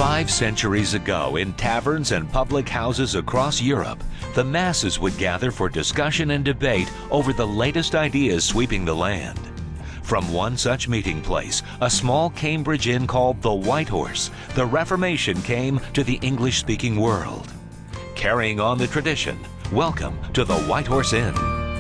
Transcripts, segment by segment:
5 centuries ago, in taverns and public houses across Europe, the masses would gather for discussion and debate over the latest ideas sweeping the land. From one such meeting place, a small Cambridge inn called the White Horse, the Reformation came to the English-speaking world. Carrying on the tradition, welcome to the White Horse Inn.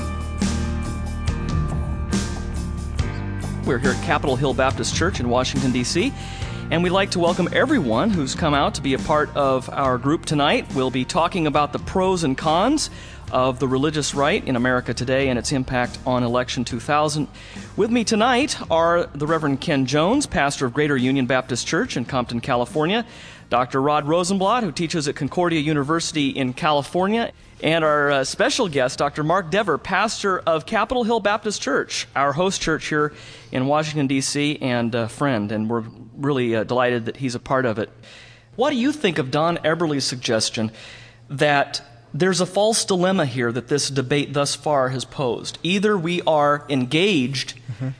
We're here at Capitol Hill Baptist Church in Washington, D.C., and we'd like to welcome everyone who's come out to be a part of our group tonight. We'll be talking about the pros and cons of the religious right in America today and its impact on Election 2000. With me tonight are the Reverend Ken Jones, pastor of Greater Union Baptist Church in Compton, California, Dr. Rod Rosenblatt, who teaches at Concordia University in California, and our special guest, Dr. Mark Dever, pastor of Capitol Hill Baptist Church, our host church here in Washington, D.C., and a friend, and we're really delighted that he's a part of it. What do you think of Don Eberle's suggestion that there's a false dilemma here that this debate thus far has posed? Either we are engaged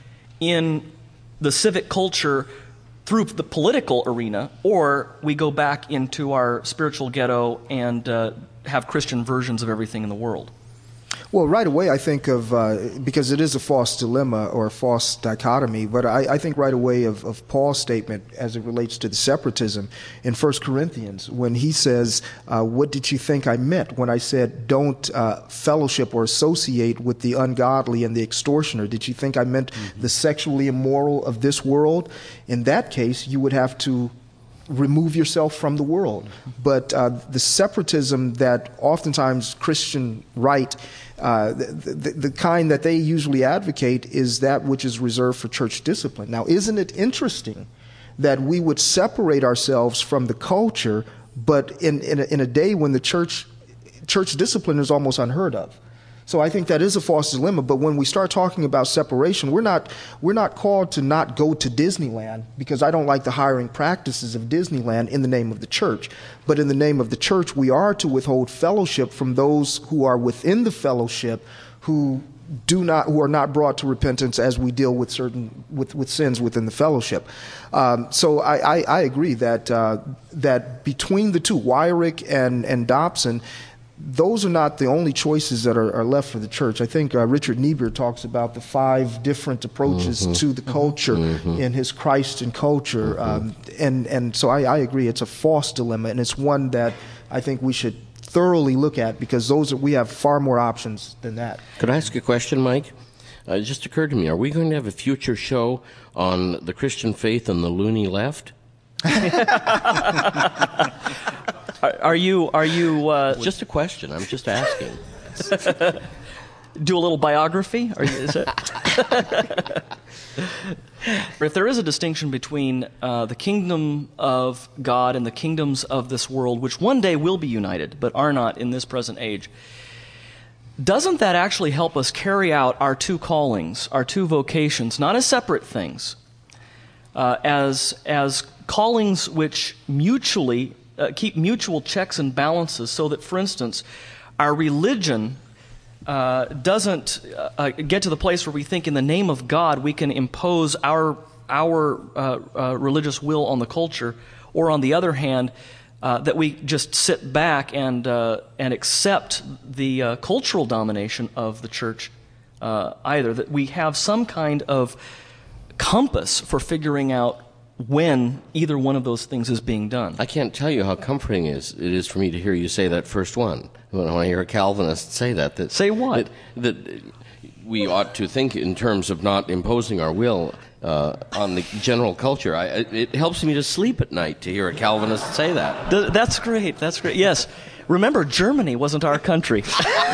in the civic culture through the political arena, or we go back into our spiritual ghetto and have Christian versions of everything in the world. Well, right away I think of, because it is a false dilemma or a false dichotomy, but I think right away of Paul's statement as it relates to the separatism in 1 Corinthians when he says, what did you think I meant when I said don't fellowship or associate with the ungodly and the extortioner? Did you think I meant the sexually immoral of this world? In that case, you would have to remove yourself from the world. But the separatism that oftentimes Christian right, the kind that they usually advocate is that which is reserved for church discipline. Now, isn't it interesting that we would separate ourselves from the culture, but in a day when the church discipline is almost unheard of? So I think that is a false dilemma. But when we start talking about separation, we're not called to not go to Disneyland, because I don't like the hiring practices of Disneyland in the name of the church. But in the name of the church, we are to withhold fellowship from those who are within the fellowship who are not brought to repentance as we deal with with sins within the fellowship. So I agree that between the two, Weyrich and Dobson, those are not the only choices that are left for the church. I think Richard Niebuhr talks about the 5 different approaches to the culture in his Christ and Culture. And so I agree it's a false dilemma, and it's one that I think we should thoroughly look at, because we have far more options than that. Could I ask a question, Mike? It just occurred to me, are we going to have a future show on the Christian faith and the loony left? Are you? Just a question. I'm just asking. Do a little biography? If there is a distinction between the kingdom of God and the kingdoms of this world, which one day will be united, but are not in this present age, doesn't that actually help us carry out our 2 callings, our 2 vocations, not as separate things, as callings which mutually keep mutual checks and balances, so that, for instance, our religion doesn't get to the place where we think in the name of God we can impose our religious will on the culture, or on the other hand, that we just sit back and accept the cultural domination of the church either. That we have some kind of compass for figuring out when either one of those things is being done. I can't tell you how comforting it is for me to hear you say that first one. When I hear a Calvinist say that say what? That we ought to think in terms of not imposing our will on the general culture. It helps me to sleep at night to hear a Calvinist say that. That's great. That's great. Yes. Remember, Germany wasn't our country.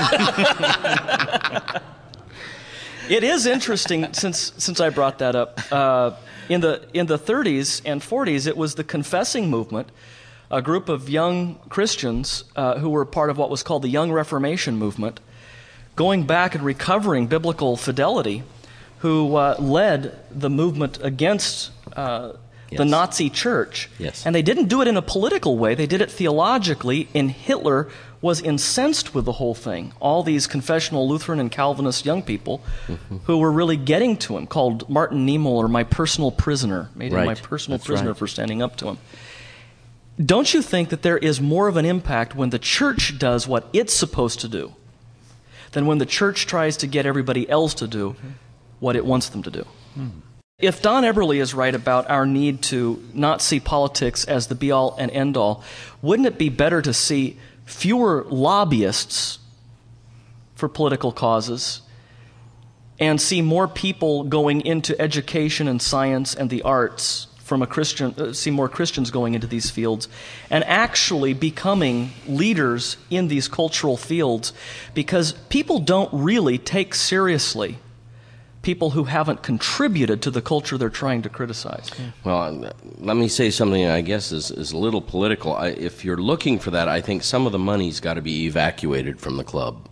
It is interesting, since I brought that up. In the 30s and 40s, it was the confessing movement, a group of young Christians who were part of what was called the Young Reformation movement, going back and recovering biblical fidelity, who led the movement against the Nazi church. Yes. And they didn't do it in a political way. They did it theologically, and Hitler was incensed with the whole thing. All these confessional Lutheran and Calvinist young people who were really getting to him, called Martin Niemöller my personal prisoner, made him my personal prisoner for standing up to him. don't you think that there is more of an impact when the church does what it's supposed to do than when the church tries to get everybody else to do what it wants them to do? If Don Eberly is right about our need to not see politics as the be-all and end-all, wouldn't it be better to see fewer lobbyists for political causes and see more people going into education and science and the arts from a Christian, see more Christians going into these fields and actually becoming leaders in these cultural fields? Because people don't really take seriously people who haven't contributed to the culture they're trying to criticize. Well, let me say something I guess is a little political. If you're looking for that, I think some of the money's got to be evacuated from the club.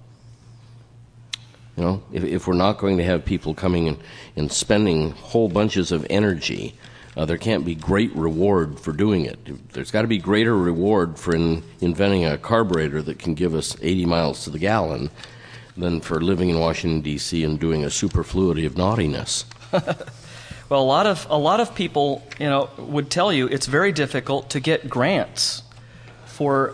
You know, if we're not going to have people coming and spending whole bunches of energy, there can't be great reward for doing it. There's got to be greater reward for inventing a carburetor that can give us 80 miles to the gallon than for living in Washington, D.C. and doing a superfluity of naughtiness. Well, a lot of people, would tell you it's very difficult to get grants for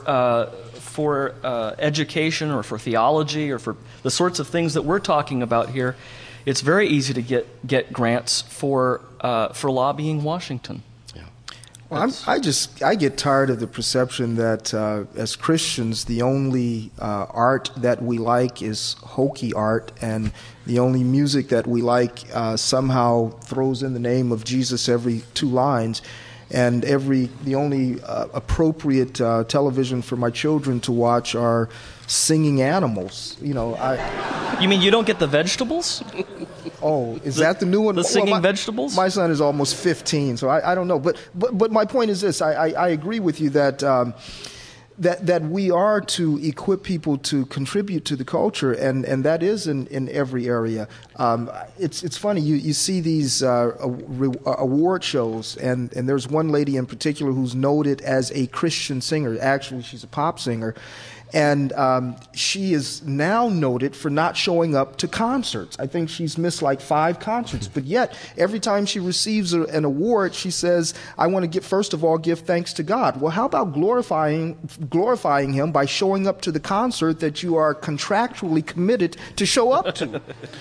education or for theology or for the sorts of things that we're talking about here. It's very easy to get grants for lobbying Washington. Well, I get tired of the perception that as Christians, the only art that we like is hokey art, and the only music that we like somehow throws in the name of Jesus every 2 lines, and the only appropriate television for my children to watch are singing animals. You mean you don't get the vegetables? Oh, is that the new one? The singing vegetables? My son is almost 15, so I don't know. But my point is this: I agree with you that that we are to equip people to contribute to the culture, and that is in every area. It's funny, you see these award shows, and there's one lady in particular who's noted as a Christian singer. Actually, she's a pop singer. And she is now noted for not showing up to concerts. I think she's missed like 5 concerts. But yet, every time she receives an award, she says, I want to first of all give thanks to God. Well, how about glorifying Him by showing up to the concert that you are contractually committed to show up to?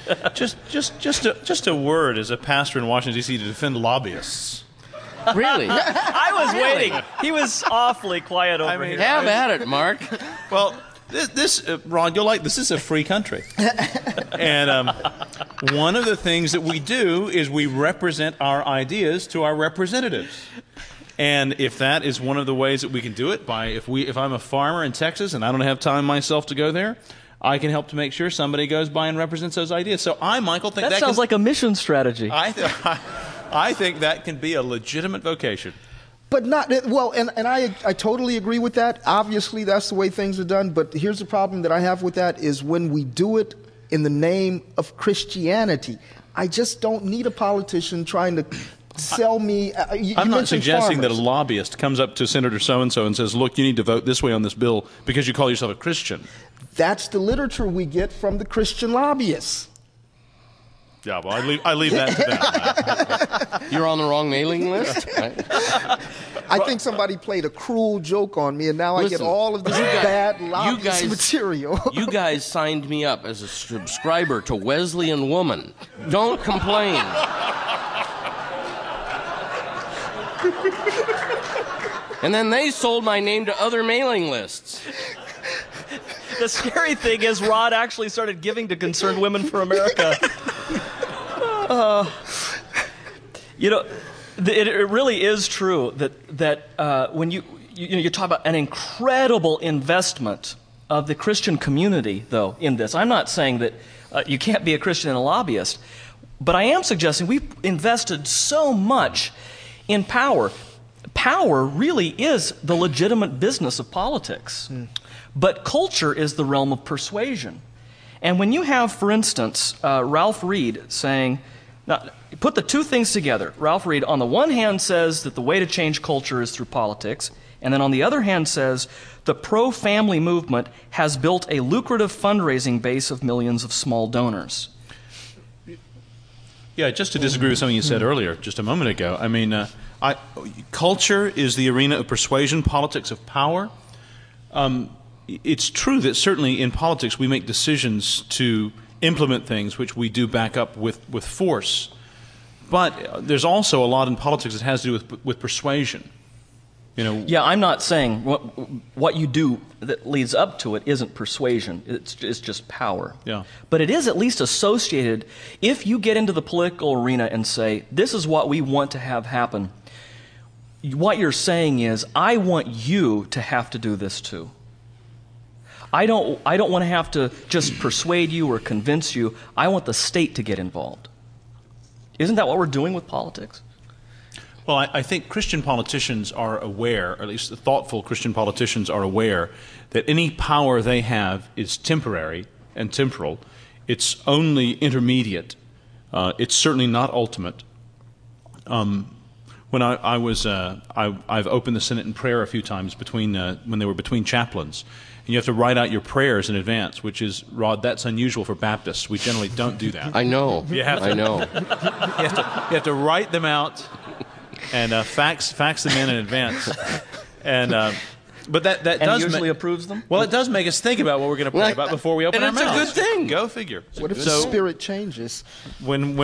Just a word as a pastor in Washington, D.C. to defend lobbyists. Really? I was waiting. He was awfully quiet over here. Have at it, Mark. Well, this Ron, you'll like this. This is a free country. And one of the things that we do is we represent our ideas to our representatives. And if that is one of the ways that we can do it, if I'm a farmer in Texas and I don't have time myself to go there, I can help to make sure somebody goes by and represents those ideas. So Michael, think that sounds like a mission strategy. I think that can be a legitimate vocation. But not, well, and I totally agree with that. Obviously, that's the way things are done. But here's the problem that I have with that is when we do it in the name of Christianity. I just don't need a politician trying to sell me. I'm not suggesting farmers. that a lobbyist comes up to Senator so-and-so and says, look, you need to vote this way on this bill because you call yourself a Christian. That's the literature we get from the Christian lobbyists. Yeah, well, I leave that to them. You're on the wrong mailing list? Right? I think somebody played a cruel joke on me, and now I get all of this bad lobbyist material. You guys signed me up as a subscriber to Wesleyan Woman. Don't complain. And then they sold my name to other mailing lists. The scary thing is Rod actually started giving to Concerned Women for America. It really is true that when you talk about an incredible investment of the Christian community, though, in this. I'm not saying that you can't be a Christian and a lobbyist, but I am suggesting we've invested so much in power. Power really is the legitimate business of politics. But culture is the realm of persuasion. And when you have, for instance, Ralph Reed saying, now, put the two things together. Ralph Reed, on the one hand, says that the way to change culture is through politics, and then on the other hand says the pro-family movement has built a lucrative fundraising base of millions of small donors. Yeah, just to disagree with something you said earlier, just a moment ago, I mean, Culture is the arena of persuasion, politics of power. It's true that certainly in politics we make decisions to implement things which we do back up with force. But there's also a lot in politics that has to do with persuasion. Yeah, I'm not saying what you do that leads up to it isn't persuasion. It's just power. Yeah. But it is at least associated. If you get into the political arena and say, this is what we want to have happen, what you're saying is, I want you to have to do this too. I don't want to have to just persuade you or convince you. I want the state to get involved. Isn't that what we're doing with politics? Well, I think Christian politicians are aware, or at least the thoughtful Christian politicians are aware, that any power they have is temporary and temporal. It's only intermediate. It's certainly not ultimate. When I've opened the Senate in prayer a few times when they were between chaplains. And you have to write out your prayers in advance, which is, Rod, that's unusual for Baptists. We generally don't do that. I know. I know. You have to write them out and fax them in advance. But that and does usually approves them? Well, it does make us think about what we're going to pray about before we open our it's mouths. a good thing. Go figure. What if the spirit changes? When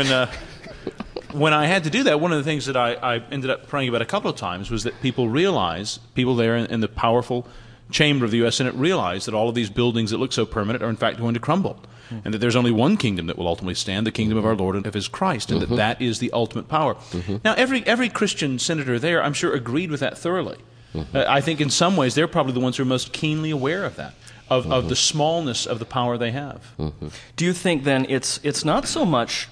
I had to do that, one of the things that I ended up praying about a couple of times was that people there in the powerful chamber of the U.S. Senate realize that all of these buildings that look so permanent are in fact going to crumble, and that there's only one kingdom that will ultimately stand, the kingdom of our Lord and of His Christ, and that is the ultimate power. Now, every Christian senator there, I'm sure, agreed with that thoroughly. I think in some ways they're probably the ones who are most keenly aware of that, of the smallness of the power they have. Do you think then it's not so much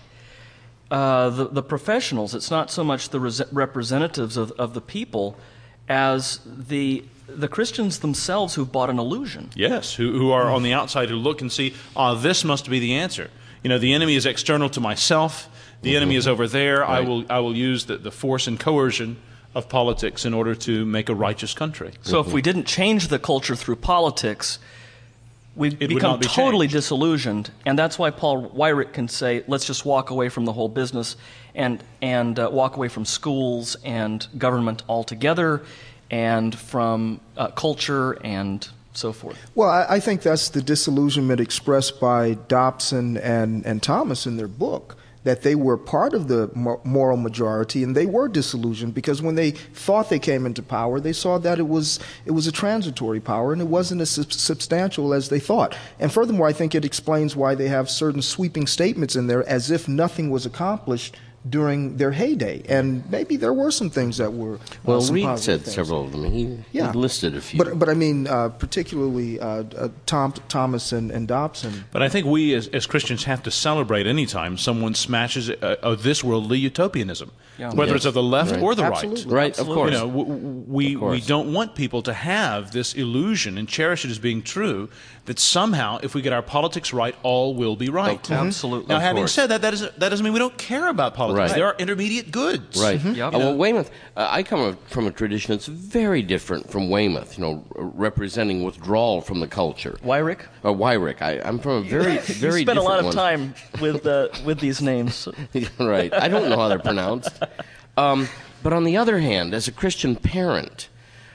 the professionals, it's not so much the representatives of the people as the Christians themselves who've bought an illusion? Yes, who are on the outside, who look and see, this must be the answer. The enemy is external to myself. The enemy is over there. Right. I will use the force and coercion of politics in order to make a righteous country. So if we didn't change the culture through politics, we'd become totally disillusioned. And that's why Paul Weyrich can say, let's just walk away from the whole business and walk away from schools and government altogether, and from culture and so forth. Well, I think that's the disillusionment expressed by Dobson and Thomas in their book, that they were part of the moral majority and they were disillusioned because when they thought they came into power, they saw that it was a transitory power and it wasn't as substantial as they thought. And furthermore, I think it explains why they have certain sweeping statements in there as if nothing was accomplished during their heyday, and maybe there were some things that were Reed said things. Several of them. He listed a few. But I mean, particularly Thomas and Dobson. But I think we as Christians have to celebrate any time someone smashes this worldly utopianism, whether it's of the left or the Absolutely. Right. Of course. We don't want people to have this illusion and cherish it as being true, that somehow, if we get our politics right, all will be right. Absolutely. Now, having said that, that doesn't mean we don't care about politics. Right. There are intermediate goods. Right. Well, Weymouth, I come from a tradition that's very different from Weymouth, representing withdrawal from the culture. Weyrich? Weyrich. I'm from a very, very different one. You spent a lot of time with these names. Right. I don't know how they're pronounced. But on the other hand, as a Christian parent,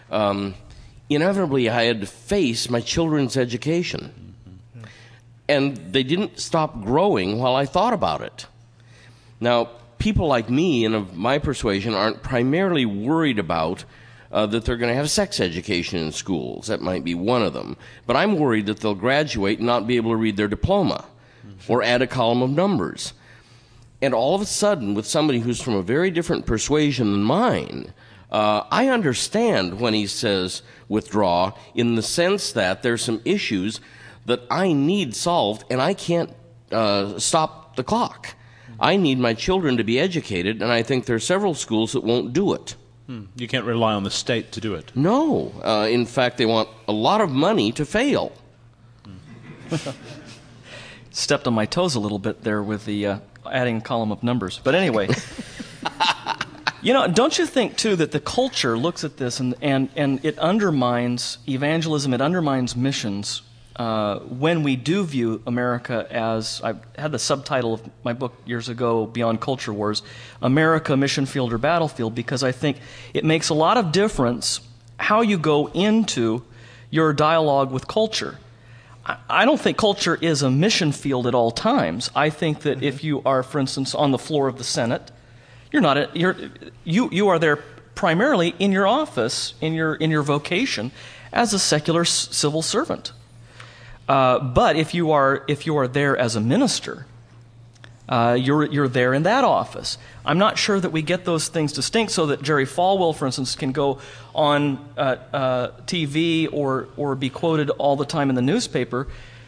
inevitably I had to face my children's education. And they didn't stop growing while I thought about it. Now, people like me and of my persuasion aren't primarily worried about that they're going to have sex education in schools. That might be one of them. But I'm worried that they'll graduate and not be able to read their diploma or add a column of numbers. And all of a sudden, with somebody who's from a very different persuasion than mine, I understand when he says withdraw, in the sense that there's some issues that I need solved, and I can't stop the clock. I need my children to be educated, and I think there are several schools that won't do it. You can't rely on the state to do it. No. In fact, they want a lot of money to fail. Stepped on my toes a little bit there with the adding a column of numbers. But anyway, don't you think, too, that the culture looks at this and it undermines evangelism, it undermines missions when we do view America as, I had the subtitle of my book years ago, Beyond Culture Wars, America, Mission Field or Battlefield, because I think it makes a lot of difference how you go into your dialogue with culture. I don't think culture is a mission field at all times. I think that if you are, for instance, on the floor of the Senate, you are there primarily in your office, in your vocation, as a secular civil servant. But if you are there as a minister, you're there in that office. I'm not sure that we get those things distinct, so that Jerry Falwell, for instance, can go on TV or be quoted all the time in the newspaper,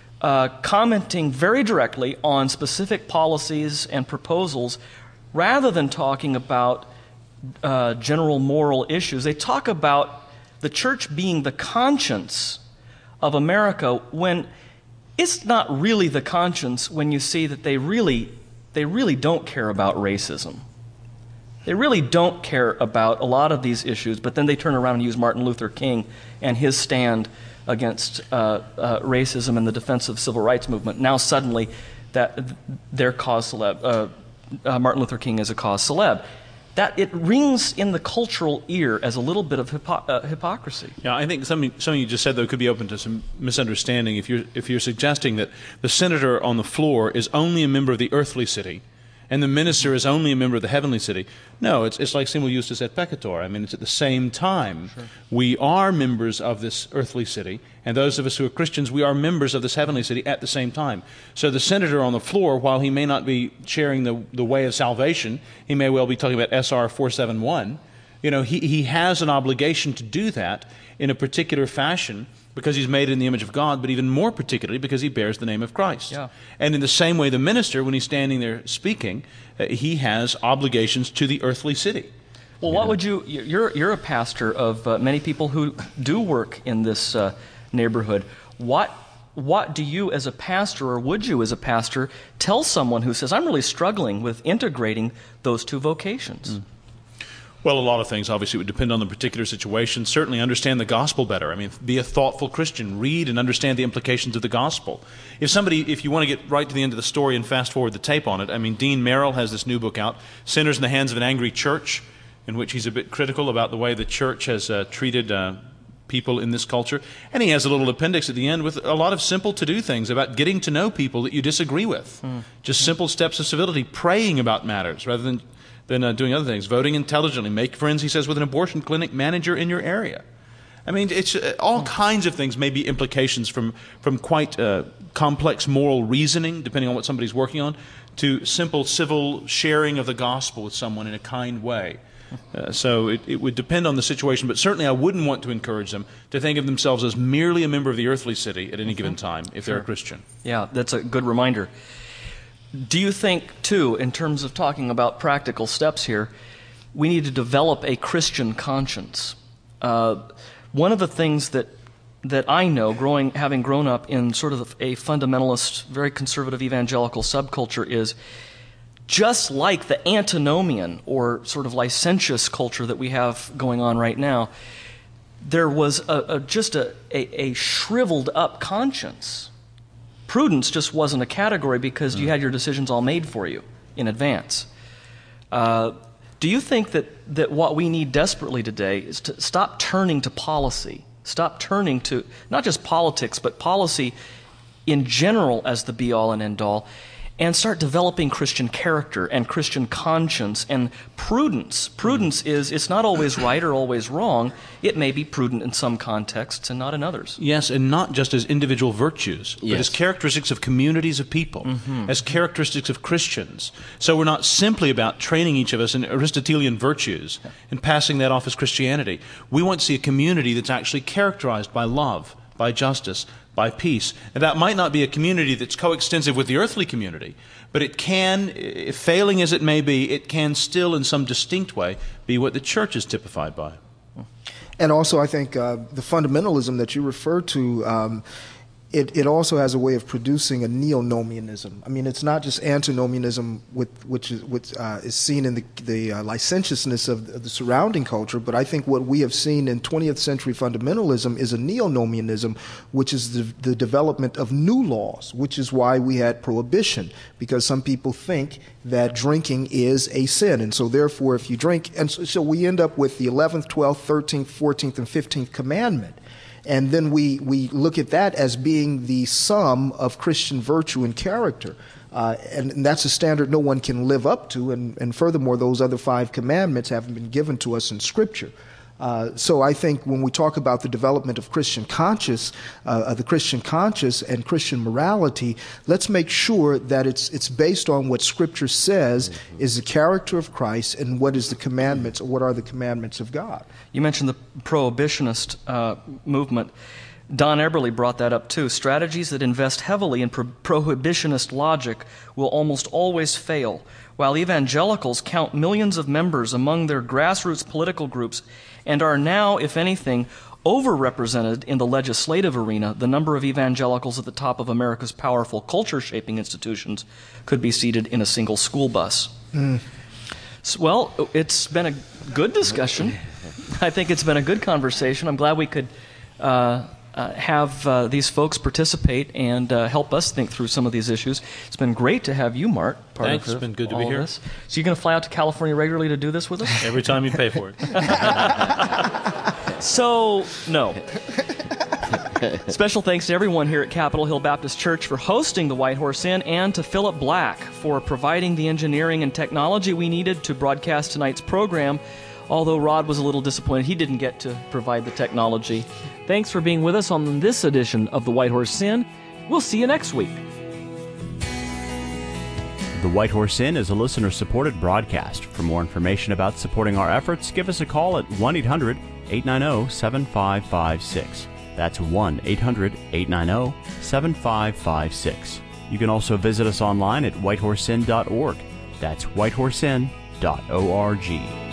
commenting very directly on specific policies and proposals, rather than talking about general moral issues. They talk about the church being the conscience of America, when it's not really the conscience, when you see that they really don't care about racism. They really don't care about a lot of these issues, but then they turn around and use Martin Luther King and his stand against racism and the defense of the civil rights movement. Now suddenly that their cause celeb, Martin Luther King is a cause celeb. That it rings in the cultural ear as a little bit of hypocrisy. Yeah, I think something you just said, though, could be open to some misunderstanding. If you're suggesting that the senator on the floor is only a member of the earthly city, and the minister is only a member of the heavenly city. No, it's like simul justus et peccator. I mean, it's at the same time. Sure. We are members of this earthly city, and those of us who are Christians, we are members of this heavenly city at the same time. So the senator on the floor, while he may not be sharing the way of salvation, he may well be talking about SR 471. You know, he has an obligation to do that in a particular fashion, because he's made in the image of God, but even more particularly because he bears the name of Christ. Yeah. And in the same way, the minister, when he's standing there speaking, he has obligations to the earthly city. Well, what would you're a pastor of many people who do work in this neighborhood. What do you as a pastor, or would you as a pastor, tell someone who says, I'm really struggling with integrating those two vocations? Well, a lot of things, obviously, would depend on the particular situation. Certainly understand the gospel better. I mean, be a thoughtful Christian. Read and understand the implications of the gospel. If you want to get right to the end of the story and fast forward the tape on it, I mean, Dean Merrill has this new book out, Sinners in the Hands of an Angry Church, in which he's a bit critical about the way the church has treated people in this culture. And he has a little appendix at the end with a lot of simple to-do things about getting to know people that you disagree with. Just simple steps of civility, praying about matters rather than doing other things, voting intelligently, make friends, he says, with an abortion clinic manager in your area. I mean, it's all kinds of things may be implications from quite complex moral reasoning, depending on what somebody's working on, to simple civil sharing of the gospel with someone in a kind way. So it would depend on the situation, but certainly I wouldn't want to encourage them to think of themselves as merely a member of the earthly city at any given time if they're a Christian. Yeah, that's a good reminder. Do you think, too, in terms of talking about practical steps here, we need to develop a Christian conscience? One of the things that I know, having grown up in sort of a fundamentalist, very conservative evangelical subculture, is just like the antinomian or sort of licentious culture that we have going on right now, there was just a shriveled up conscience. Prudence just wasn't a category because you had your decisions all made for you in advance. Do you think that what we need desperately today is to stop turning to policy, stop turning to not just politics, but policy in general as the be-all and end-all, and start developing Christian character and Christian conscience and prudence? Prudence is, it's not always right or always wrong. It may be prudent in some contexts and not in others. Yes, and not just as individual virtues, but as characteristics of communities of people, as characteristics of Christians. So we're not simply about training each of us in Aristotelian virtues and passing that off as Christianity. We want to see a community that's actually characterized by love, by justice, by peace. And that might not be a community that's coextensive with the earthly community, but it can, failing as it may be, it can still in some distinct way be what the church is typified by. And also I think the fundamentalism that you refer to it also has a way of producing a neo-nomianism. I mean, it's not just antinomianism, which is seen in the licentiousness of the surrounding culture, but I think what we have seen in 20th century fundamentalism is a neo-nomianism, which is the development of new laws, which is why we had prohibition, because some people think that drinking is a sin, and so therefore if you drink, and so we end up with the 11th, 12th, 13th, 14th, and 15th commandment. And then we look at that as being the sum of Christian virtue and character. And that's a standard no one can live up to. And furthermore, those other 5 commandments haven't been given to us in Scripture. So I think when we talk about the development of Christian conscience and Christian morality, let's make sure that it's based on what Scripture says is the character of Christ and what is the commandments, or what are the commandments of God. You mentioned the prohibitionist movement. Don Eberly brought that up too. Strategies that invest heavily in prohibitionist logic will almost always fail, while evangelicals count millions of members among their grassroots political groups and are now, if anything, overrepresented in the legislative arena. The number of evangelicals at the top of America's powerful culture-shaping institutions could be seated in a single school bus. So, well, it's been a good discussion. I think it's been a good conversation. I'm glad we could have these folks participate and help us think through some of these issues. It's been great to have you, Mark. Thanks. It's been good to be here. So you're going to fly out to California regularly to do this with us? Every time you pay for it. So, no. Special thanks to everyone here at Capitol Hill Baptist Church for hosting the White Horse Inn, and to Philip Black for providing the engineering and technology we needed to broadcast tonight's program. Although Rod was a little disappointed he didn't get to provide the technology. Thanks for being with us on this edition of the White Horse Inn. We'll see you next week. The White Horse Inn is a listener-supported broadcast. For more information about supporting our efforts, give us a call at 1-800-890-7556. That's 1-800-890-7556. You can also visit us online at whitehorseinn.org. That's whitehorseinn.org.